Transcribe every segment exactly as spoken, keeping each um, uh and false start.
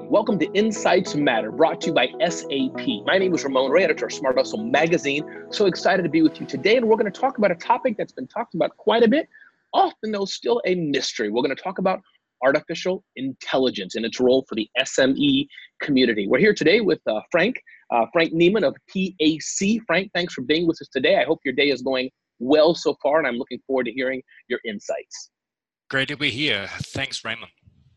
Welcome to Insights Matter, brought to you by S A P. My name is Ramon Ray, editor of Smart Hustle Magazine. So excited to be with you today, and we're going to talk about a topic that's been talked about quite a bit, often though still a mystery. We're going to talk about artificial intelligence and its role for the S M E community. We're here today with uh, Frank, uh, Frank Niemann of P A C. Frank, thanks for being with us today. I hope your day is going well so far, and I'm looking forward to hearing your insights. Great to be here. Thanks, Raymond.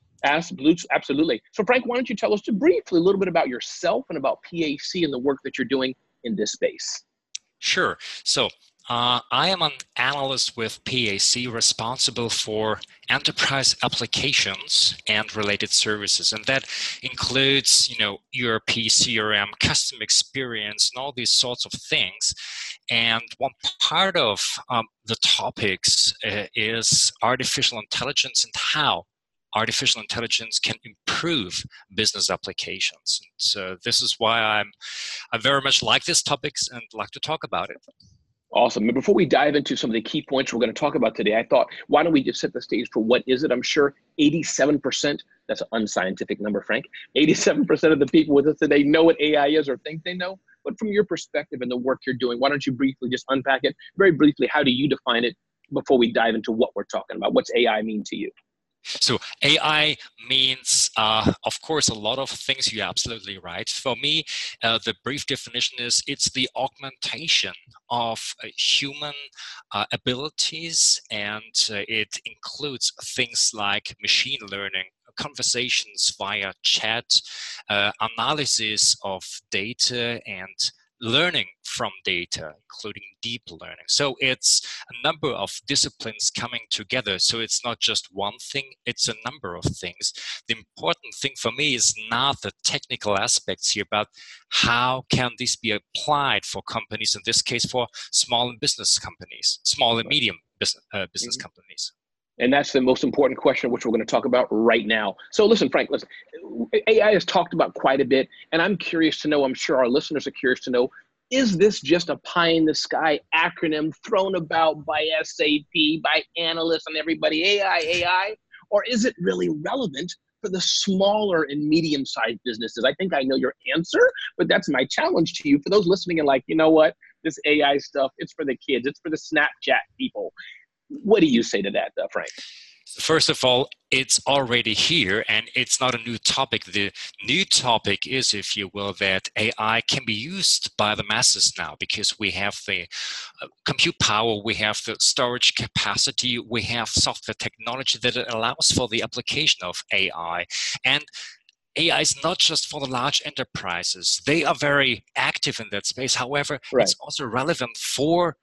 Absolutely. So Frank, why don't you tell us just briefly a little bit about yourself and about P A C and the work that you're doing in this space? Sure. So uh, I am an analyst with P A C responsible for enterprise applications and related services. And that includes, you know, E R P, C R M, customer experience, and all these sorts of things. And one part of um, the topics uh, is artificial intelligence and how artificial intelligence can improve business applications. And so this is why I'm I very much like these topics and like to talk about it. Awesome. And before we dive into some of the key points we're going to talk about today, I thought, why don't we just set the stage for what is it? I'm sure eighty-seven percent, that's an unscientific number, Frank, eighty-seven percent of the people with us today know what A I is or think they know. But from your perspective and the work you're doing, why don't you briefly just unpack it? Very briefly, how do you define it before we dive into what we're talking about? What's A I mean to you? So A I means, uh, of course, a lot of things. You're absolutely right. For me, uh, the brief definition is it's the augmentation of uh, human uh, abilities, and uh, it includes things like machine learning, conversations via chat, uh, analysis of data, and learning from data, including deep learning. So it's a number of disciplines coming together. So it's not just one thing, it's a number of things. The important thing for me is not the technical aspects here, but how can this be applied for companies, in this case for small and business companies, small and medium business, uh, business mm-hmm. companies. And that's the most important question, which we're going to talk about right now. So listen, Frank, listen, A I is talked about quite a bit, and I'm curious to know, I'm sure our listeners are curious to know, is this just a pie in the sky acronym thrown about by S A P, by analysts and everybody, A I, A I, or is it really relevant for the smaller and medium-sized businesses? I think I know your answer, but that's my challenge to you. For those listening and like, you know what, this A I stuff, it's for the kids, it's for the Snapchat people. What do you say to that, uh, Frank? First of all, it's already here, and it's not a new topic. The new topic is, if you will, that A I can be used by the masses now because we have the uh, compute power, we have the storage capacity, we have software technology that allows for the application of A I. And A I is not just for the large enterprises. They are very active in that space. However, right. It's also relevant for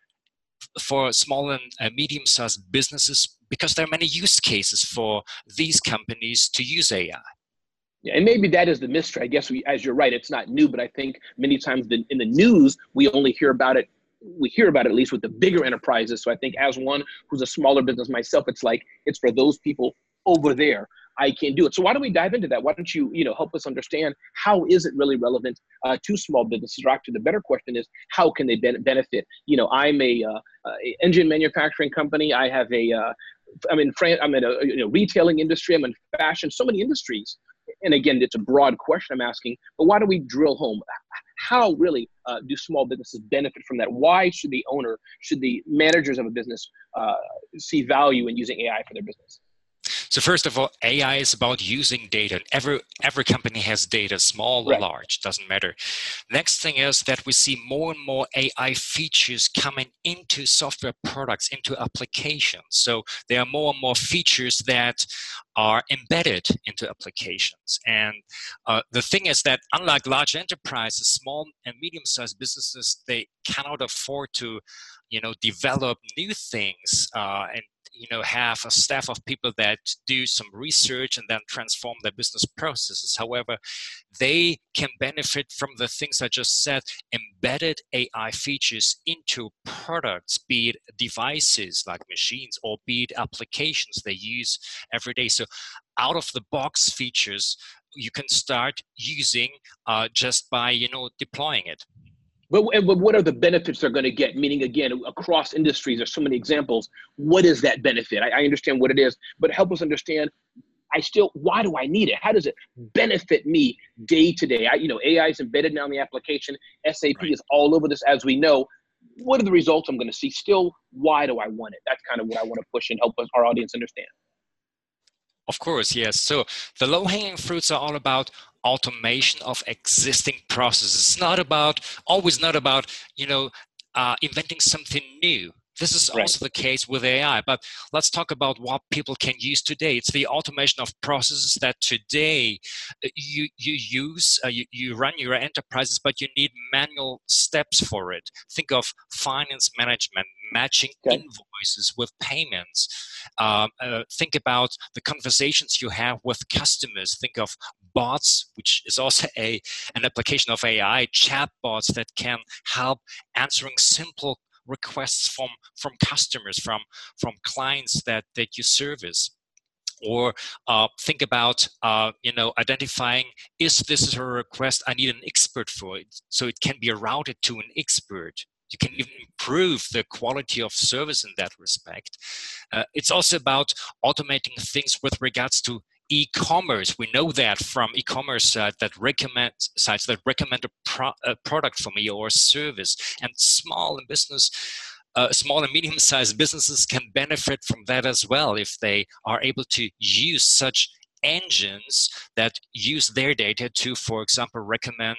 for small and uh, medium-sized businesses because there are many use cases for these companies to use A I. Yeah, and maybe that is the mystery. I guess we, as you're right, it's not new, but I think many times the, in the news, we only hear about it, we hear about it at least with the bigger enterprises. So I think as one who's a smaller business myself, it's like, it's for those people over there. I can do it. So why don't we dive into that? Why don't you, you know, help us understand how is it really relevant uh, to small businesses? Or actually, the better question is, how can they ben- benefit? You know, I'm a, uh, a engine manufacturing company. I have a, uh, I'm in France. I'm in a you know, retailing industry. I'm in fashion. So many industries. And again, it's a broad question I'm asking. But why don't we drill home? How really uh, do small businesses benefit from that? Why should the owner, should the managers of a business uh, see value in using A I for their business? So first of all, A I is about using data. Every every company has data, small or right. large, doesn't matter. Next thing is that we see more and more A I features coming into software products, into applications. So there are more and more features that are embedded into applications. And uh, the thing is that unlike large enterprises, small and medium-sized businesses, they cannot afford to, you know, develop new things uh, and you know, have a staff of people that do some research and then transform their business processes. However, they can benefit from the things I just said, embedded A I features into products, be it devices like machines or be it applications they use every day. So out of the box features, you can start using uh, just by, you know, deploying it. But, but what are the benefits they're going to get? Meaning, again, across industries, there's so many examples. What is that benefit? I, I understand what it is, but help us understand I still, why do I need it? How does it benefit me day to day? I, you know, A I is embedded now in the application. S A P Right. is all over this, as we know. What are the results I'm going to see? Still, why do I want it? That's kind of what I want to push and help us, our audience understand. Of course, yes. So the low-hanging fruits are all about automation of existing processes. It's not about, always not about, you know, uh, inventing something new. This is Right. also the case with A I, but let's talk about what people can use today. It's the automation of processes that today uh, you you use, uh, you, you run your enterprises, but you need manual steps for it. Think of finance management, matching Okay. invoices with payments. Um, uh, think about the conversations you have with customers. Think of bots, which is also a an application of A I, chatbots that can help answering simple requests from from customers, from from clients that that you service. Or uh, think about uh, you know identifying, is this a request I need an expert for it, so it can be routed to an expert. You can even improve the quality of service in that respect. Uh, it's also about automating things with regards to e-commerce. We know that from e-commerce sites that recommend sites that recommend a, pro, a product for me or a service, and small and business. Uh, small and medium-sized businesses can benefit from that as well if they are able to use such engines that use their data to, for example, recommend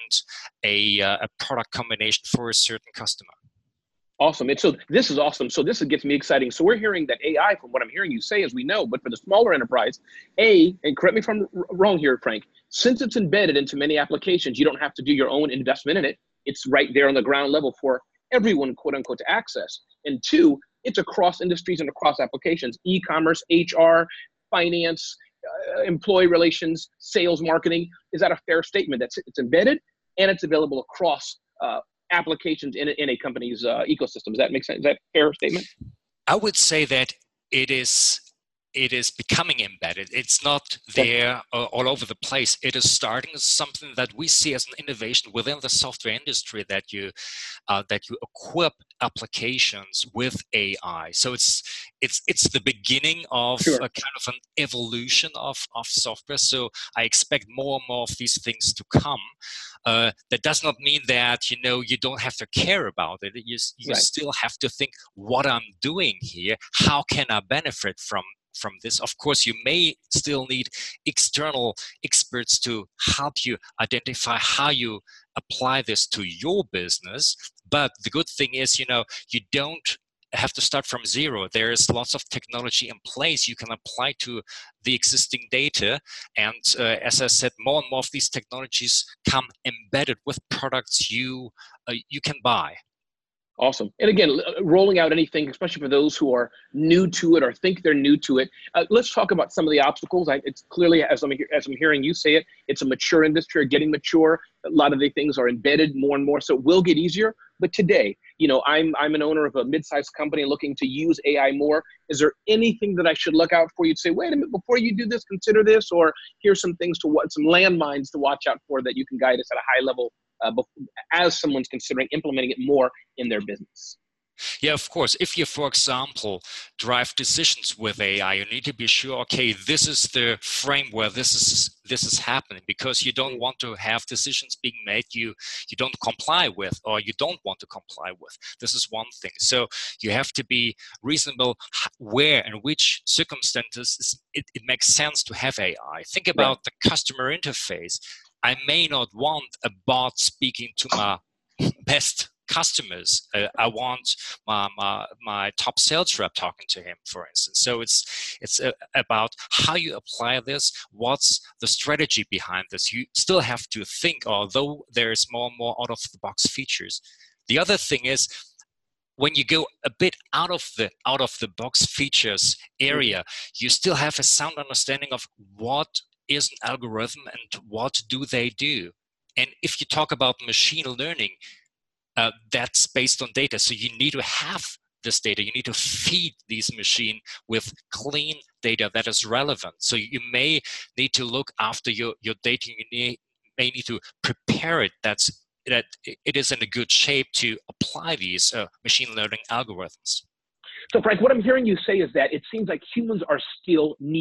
a, uh, a product combination for a certain customer. Awesome. And so this is awesome. So this gets me exciting. So we're hearing that A I, from what I'm hearing you say, as we know, but for the smaller enterprise, A, and correct me if I'm wrong here, Frank, since it's embedded into many applications, you don't have to do your own investment in it. It's right there on the ground level for everyone, quote unquote, to access. And two, it's across industries and across applications, e-commerce, H R, finance, uh, employee relations, sales, marketing. Is that a fair statement? That's it's embedded and it's available across uh, applications in a, in a company's uh, ecosystem. Does that make sense? Is that a fair statement? I would say that it is it is becoming embedded. It's not there uh, all over the place. It is starting as something that we see as an innovation within the software industry, that you uh, that you equip applications with A I. So it's it's it's the beginning of Sure. a kind of an evolution of, of software. So I expect more and more of these things to come. Uh, that does not mean that, you know, you don't have to care about it. You, you Right. still have to think, what I'm doing here, how can I benefit from from this? Of course, you may still need external experts to help you identify how you apply this to your business. But the good thing is, you know, you don't have to start from zero. There's lots of technology in place you can apply to the existing data. And uh, as I said, more and more of these technologies come embedded with products you uh, you can buy. Awesome. And again, rolling out anything, especially for those who are new to it or think they're new to it. Uh, let's talk about some of the obstacles. I, it's clearly, as I'm, as I'm hearing you say it, it's a mature industry or getting mature. A lot of the things are embedded more and more, so it will get easier. But today, you know, I'm, I'm an owner of a mid-sized company looking to use A I more. Is there anything that I should look out for? You'd say, wait a minute, before you do this, consider this, or here's some things to what, some landmines to watch out for that you can guide us at a high level uh, as someone's considering implementing it more in their business. Yeah, of course. If you, for example, drive decisions with A I, you need to be sure, okay, this is the frame where this is this is happening, because you don't want to have decisions being made you you don't comply with, or you don't want to comply with. This is one thing. So you have to be reasonable where and which circumstances it, it makes sense to have A I. Think about right. the customer interface. I may not want a bot speaking to my best customers. Uh, I want my, my my top sales rep talking to him, for instance. So it's it's uh, about how you apply this. What's the strategy behind this? You still have to think, although there's more and more out of the box features. The other thing is, when you go a bit out of the out of the box features area, you still have a sound understanding of what is an algorithm and what do they do. And if you talk about machine learning, uh, that's based on data. So you need to have this data. You need to feed these machines with clean data that is relevant. So you may need to look after your, your data. You need, may need to prepare it that's, that it is in a good shape to apply these uh, machine learning algorithms. So Frank, what I'm hearing you say is that it seems like humans are still needed.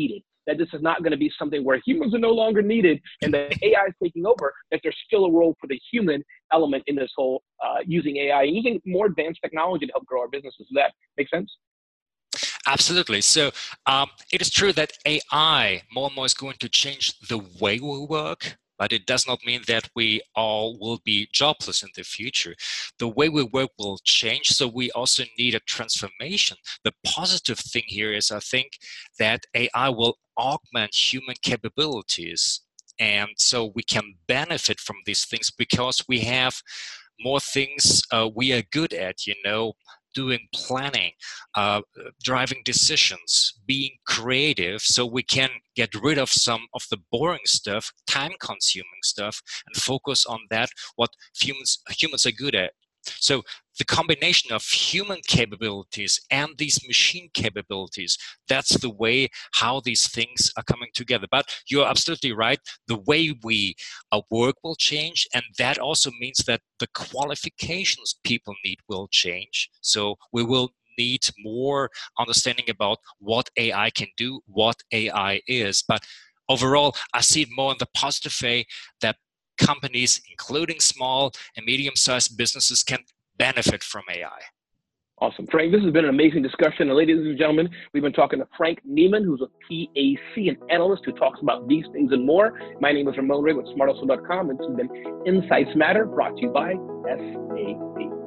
that this is not going to be something where humans are no longer needed and the A I is taking over, that there's still a role for the human element in this whole uh, using A I, using more advanced technology to help grow our businesses. Does that make sense? Absolutely. So um, it is true that A I more and more is going to change the way we work, but it does not mean that we all will be jobless in the future. The way we work will change, so we also need a transformation. The positive thing here is, I think, that A I will augment human capabilities. And so we can benefit from these things because we have more things uh, we are good at, you know, doing planning, uh, driving decisions, being creative, so we can get rid of some of the boring stuff, time-consuming stuff, and focus on that, what humans, humans are good at. So the combination of human capabilities and these machine capabilities, that's the way how these things are coming together. But you're absolutely right. The way we uh, work will change, and that also means that the qualifications people need will change. So we will need more understanding about what A I can do, what A I is. But overall, I see it more in the positive way that companies, including small and medium-sized businesses, can benefit from A I. Awesome. Frank, this has been an amazing discussion. And ladies and gentlemen, we've been talking to Frank Niemann, who's a P A C, an analyst who talks about these things and more. My name is Ramon Ray with smart hustle dot com, and this has been Insights Matter, brought to you by S A P.